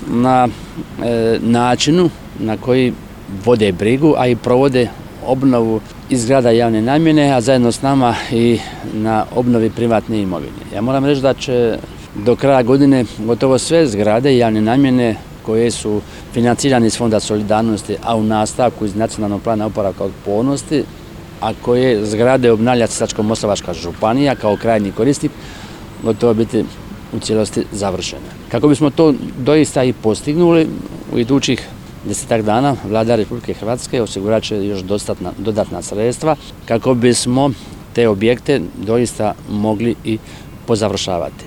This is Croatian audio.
na načinu na koji vode brigu, a i provode obnovu iz zgrada javne namjene, a zajedno s nama i na obnovi privatne imovine. Ja moram reći da će do kraja godine gotovo sve zgrade javne namjene koje su financirane iz Fonda solidarnosti, a u nastavku iz Nacionalnog plana oporavka i otpornosti, a koje zgrade obnavlja Sisačko-moslavačka županija kao krajnji korisnik, gotovo biti u cijelosti završene. Kako bismo to doista i postignuli, u idućih 10 dana Vlada Republike Hrvatske osigurat će još dodatna sredstva kako bismo te objekte doista mogli i pozavršavati.